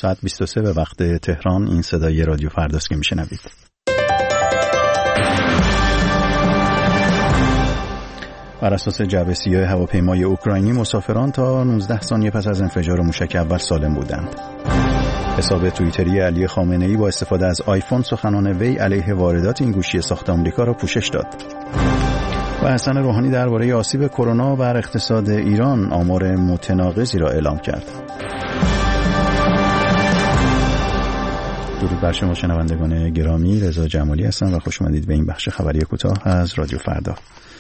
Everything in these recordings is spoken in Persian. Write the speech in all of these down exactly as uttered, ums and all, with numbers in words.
ساعت بیست و سه به وقت تهران. این صدای رادیو فرداست که میشنوید. بر اساس جعبه سیاه هواپیمای اوکراینی، مسافران تا نوزده ثانیه پس از انفجار موشک اول سالم بودند. حساب توییتری علی خامنه‌ای با استفاده از آیفون سخنان وی علیه واردات این گوشی ساخت آمریکا را پوشش داد. و حسن روحانی درباره آسیب کرونا بر اقتصاد ایران آمار متناقضی را اعلام کرد. درود بر شما شنوندگان گرامی، رضا جمالی هستم و خوش آمدید به این بخش خبری کوتاه از رادیو فردا.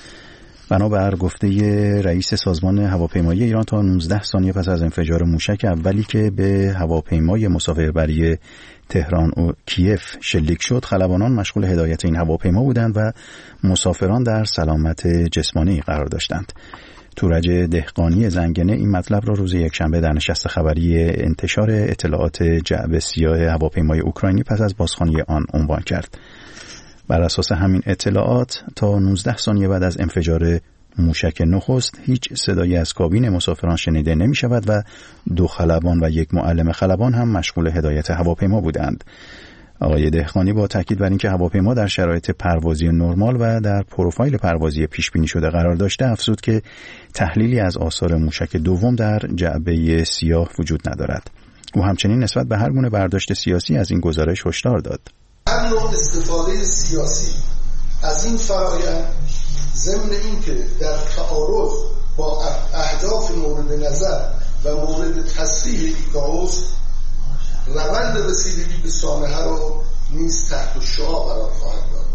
بنابر گفته رئیس سازمان هواپیمایی ایران، تا نوزده ثانیه پس از انفجار موشک اولی که به هواپیمای مسافربری تهران و کیف شلیک شد، خلبانان مشغول هدایت این هواپیما بودند و مسافران در سلامت جسمانی قرار داشتند. تورج دهقانی زنگنه این مطلب را روز یکشنبه در نشست خبری انتشار اطلاعات جعبه سیاه هواپیمای اوکراینی پس از بازخوانی آن عنوان کرد. بر اساس همین اطلاعات تا نوزده ثانیه بعد از انفجار موشک نخست هیچ صدایی از کابین مسافران شنیده نمی شود و دو خلبان و یک معلم خلبان هم مشغول هدایت هواپیما بودند. آقای دهقانی با تاکید بر اینکه هواپیما در شرایط پروازی نرمال و در پروفایل پروازی پیش بینی شده قرار داشته، افزود که تحلیلی از آثار موشک دوم در جعبه سیاه وجود ندارد. او همچنین نسبت به هر گونه برداشت سیاسی از این گزارش هشدار داد. هر نوع استفاده سیاسی از این فرآیند ضمن اینکه در تعارض با اهداف مورد نظر و مورد تصریح ایکائوس روند رسیدگی به سامحه را نیز تحت شعاع قرار خواهد داد.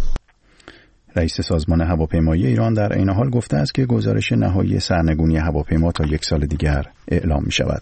رئیس سازمان هواپیمایی ایران در عین حال گفته است که گزارش نهایی سرنگونی هواپیما تا یک سال دیگر اعلام می شود.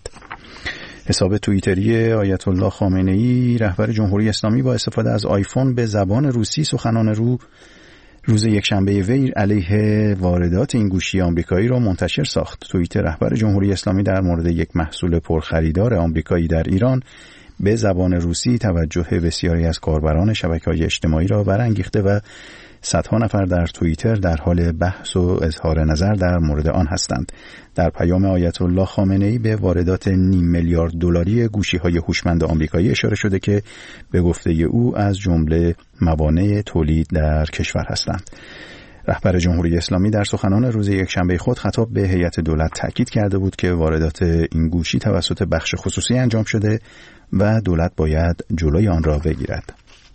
حساب توییتری آیت الله خامنه‌ای رهبر جمهوری اسلامی با استفاده از آیفون به زبان روسی سخنان رو روز یکشنبه وی علیه واردات این گوشی آمریکایی را منتشر ساخت. توییت رهبر جمهوری اسلامی در مورد یک محصول پرخریدار آمریکایی در ایران به زبان روسی توجه بسیاری از کاربران شبکه‌های اجتماعی را برانگیخته و صدها نفر در توییتر در حال بحث و اظهار نظر در مورد آن هستند. در پیام آیت الله خامنه‌ای به واردات نیم میلیارد دلاری گوشی‌های هوشمند آمریکایی اشاره شده که به گفته او از جمله موانع تولید در کشور هستند. رهبر جمهوری اسلامی در سخنان روز یکشنبه خود خطاب به هیئت دولت تاکید کرده بود که واردات این گوشی توسط بخش خصوصی انجام شده و دولت باید جلوی آن را بگیرد.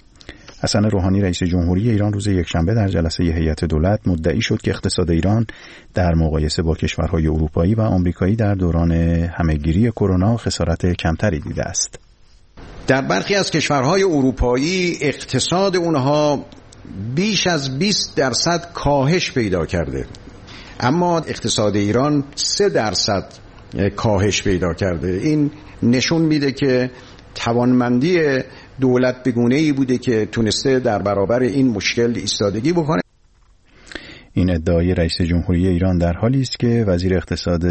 حسن روحانی رئیس جمهوری ایران روز یکشنبه در جلسه هیئت دولت مدعی شد که اقتصاد ایران در مقایسه با کشورهای اروپایی و آمریکایی در دوران همهگیری کرونا خسارت کمتری دیده است. در برخی از کشورهای اروپایی اقتصاد اونها بیش از بیست درصد کاهش پیدا کرده، اما اقتصاد ایران سه درصد کاهش پیدا کرده. این نشون میده که توانمندی دولت به گونه‌ای بوده که تونسته در برابر این مشکل ایستادگی بکنه. این ادعای رئیس جمهوری ایران در حالی است که وزیر اقتصاد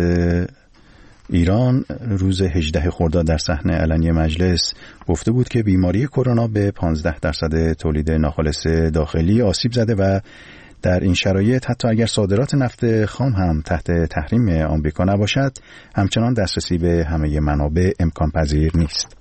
ایران روز هجدهم خرداد در صحن علنی مجلس گفته بود که بیماری کرونا به پانزده درصد تولید ناخالص داخلی آسیب زده و در این شرایط حتی اگر صادرات نفت خام هم تحت تحریم آمریکا نباشد، همچنان دسترسی به همه منابع امکان پذیر نیست.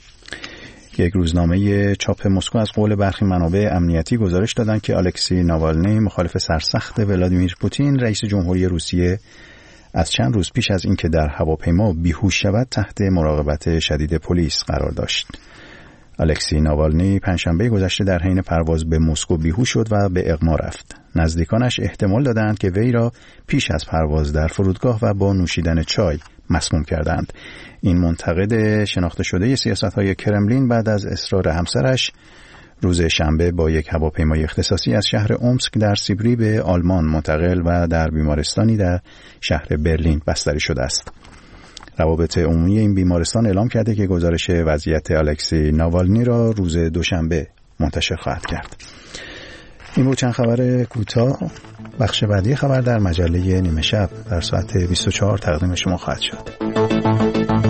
یک روزنامه چاپ مسکو از قول برخی منابع امنیتی گزارش دادند که الکسی ناوالنی، مخالف سرسخت ولادیمیر پوتین، رئیس جمهوری روسیه، از چند روز پیش از اینکه در هواپیما بیهوش شود تحت مراقبت شدید پلیس قرار داشت. الکسی ناوالنی پنجشنبه گذشته در حین پرواز به مسکو بیهوش شد و به اغما رفت. نزدیکانش احتمال دادند که وی را پیش از پرواز در فرودگاه و با نوشیدن چای مسموم کردند. این منتقد شناخته شده سیاست‌های کرملین بعد از اصرار همسرش روز شنبه با یک هواپیمای اختصاصی از شهر اومسک در سیبری به آلمان منتقل و در بیمارستانی در شهر برلین بستری شده است. روابط عمومی این بیمارستان اعلام کرده که گزارش وضعیت الکسی ناوالنی را روز دوشنبه منتشر خواهد کرد. این بود چند خبر کوتاه. بخش بعدی خبر در مجله نیمه شب در ساعت بیست و چهار تقدیم شما خواهد شد.